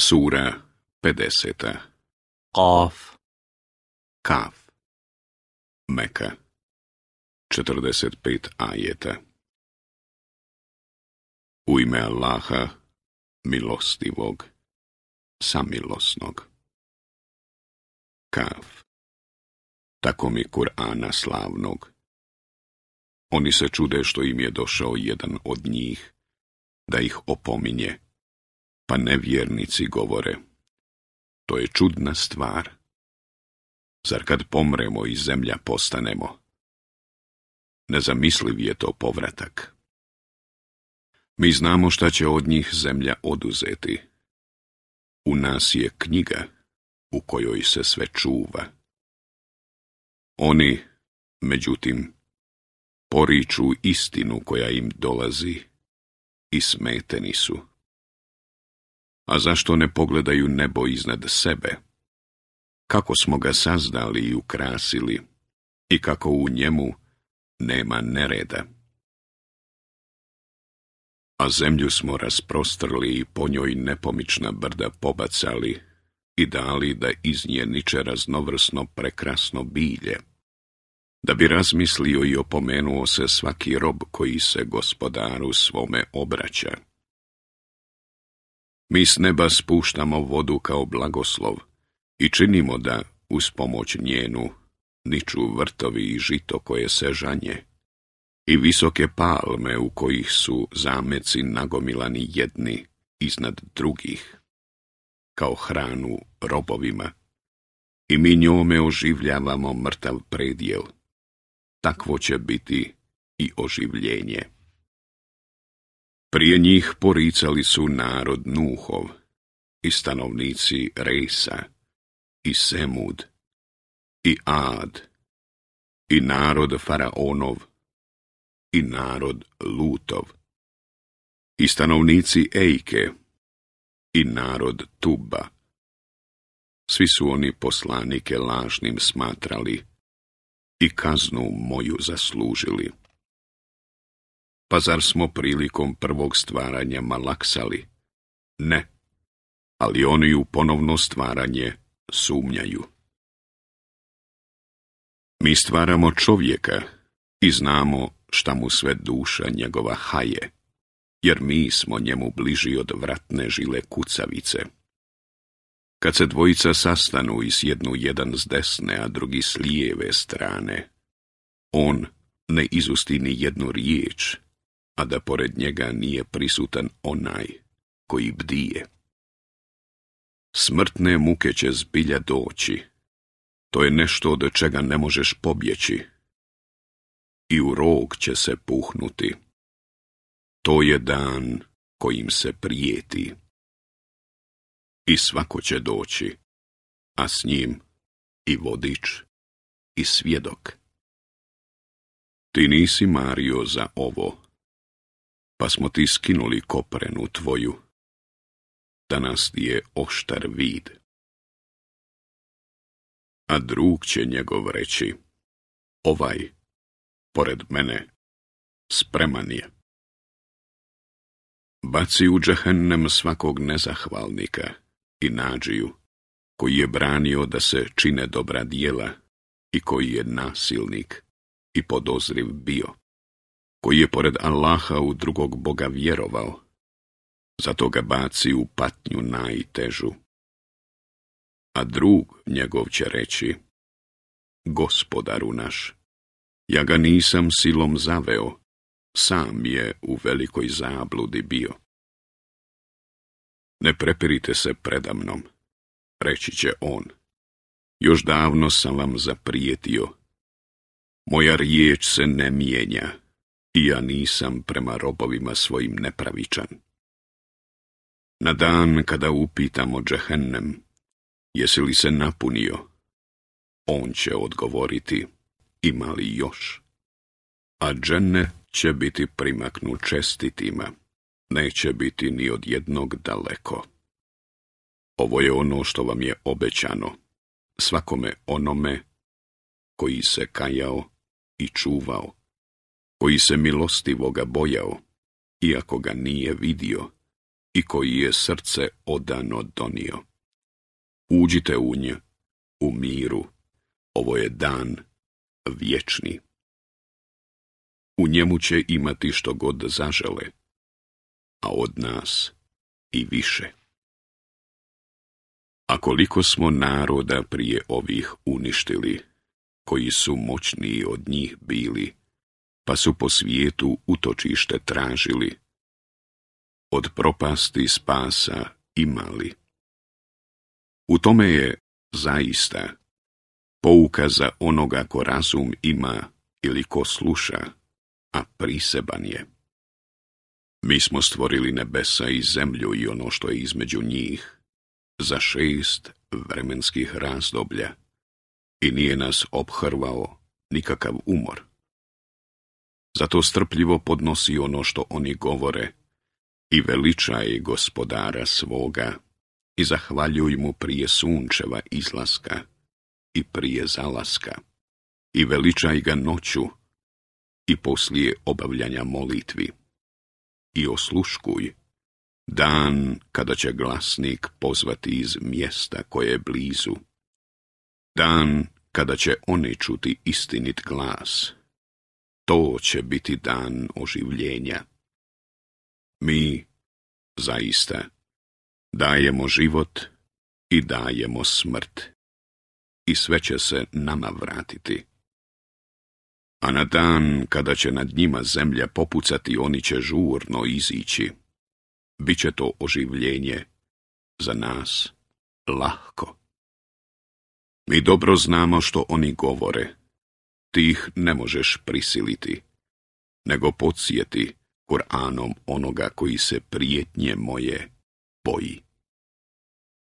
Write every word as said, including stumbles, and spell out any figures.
Sura pedeseta. Qaf. Kaf. Meka. četrdeset pet ajeta. U ime Allaha, milostivog, samilosnog. Kaf. Tako mi Kur'ana slavnog. Oni se čude što im je došao jedan od njih, da ih opominje, pa nevjernici govore: to je čudna stvar. Zar kad pomremo i zemlja postanemo? Nezamisliv je to povratak. Mi znamo šta će od njih zemlja oduzeti. U nas je knjiga u kojoj se sve čuva. Oni, međutim, poriču istinu koja im dolazi i smeteni su. A zašto ne pogledaju nebo iznad sebe? Kako smo ga sazdali i ukrasili i kako u njemu nema nereda. A zemlju smo rasprostrli i po njoj nepomična brda pobacali i dali da iz nje niče raznovrsno prekrasno bilje, da bi razmislio i opomenuo se svaki rob koji se gospodaru svome obraća. Mi s neba spuštamo vodu kao blagoslov i činimo da, uz pomoć njenu, niču vrtovi i žito koje se žanje, i visoke palme u kojih su zameci nagomilani jedni iznad drugih, kao hranu robovima, i mi njome oživljavamo mrtav predjel. Takvo će biti i oživljenje. Prije njih poricali su narod Nuhov, i stanovnici Resa, i Semud, i Ad, i narod Faraonov, i narod Lutov, i stanovnici Ejke, i narod Tuba. Svi su oni poslanike lažnim smatrali i kaznu moju zaslužili. Pa zar smo prilikom prvog stvaranja malaksali? Ne, ali oni u ponovno stvaranje sumnjaju. Mi stvaramo čovjeka i znamo šta mu sve duša njegova haje, jer mi smo njemu bliži od vratne žile kucavice. Kad se dvojica sastanu i sjednu jedan s desne, a drugi s lijeve strane, on ne izusti ni jednu riječ, a da pored njega nije prisutan onaj koji bdije. Smrtne muke će zbilja doći. To je nešto od čega ne možeš pobjeći. I u rog će se puhnuti. To je dan kojim se prijeti. I svako će doći, a s njim i vodič i svjedok. Ti nisi mario za ovo, pa smo ti skinuli koprenu tvoju, danas ti je oštar vid. A drug će njegov reći: ovaj, pored mene, spreman je. Baci u džehennem svakog nezahvalnika i nađiju, koji je branio da se čine dobra djela i koji je nasilnik i podozriv bio, koji je pored Allaha u drugog Boga vjerovao, zato ga baci u patnju najtežu. A drug njegov će reći: Gospodaru naš, ja ga nisam silom zaveo, sam je u velikoj zabludi bio. Ne prepirite se predamnom, reći će on, još davno sam vam zaprijetio. Moja riječ se ne mijenja i ja nisam prema robovima svojim nepravičan. Na dan kada upitamo džehennem, jesi li se napunio, on će odgovoriti: ima li još? A džennet će biti primaknut čestitima, neće biti ni od jednog daleko. Ovo je ono što vam je obećano, svakome onome koji se kajao i čuvao, koji se milostivoga bojao, iako ga nije vidio i koji je srce odano donio. Uđite u nj, u miru, ovo je dan vječni. U njemu će imati što god zažele, a od nas i više. A koliko smo naroda prije ovih uništili, koji su moćniji od njih bili, pa su po svijetu utočište tražili, od propasti spasa imali. U tome je zaista pouka za onoga ko razum ima ili ko sluša, a priseban je. Mi smo stvorili nebesa i zemlju i ono što je između njih za šest vremenskih razdoblja i nije nas ophrvao nikakav umor. Zato strpljivo podnosi ono što oni govore i veličaj gospodara svoga i zahvaljuj mu prije sunčeva izlaska i prije zalaska i veličaj ga noću i poslije obavljanja molitvi i osluškuj dan kada će glasnik pozvati iz mjesta koje je blizu, dan kada će oni čuti istinit glas. To će biti dan oživljenja. Mi, zaista, dajemo život i dajemo smrt. I sve će se nama vratiti. A na dan kada će nad njima zemlja popucati, oni će žurno izići. Biće to oživljenje za nas lahko. Mi dobro znamo što oni govore. Ti ih ne možeš prisiliti, nego podsjeti Kur'anom onoga koji se prijetnje moje boji.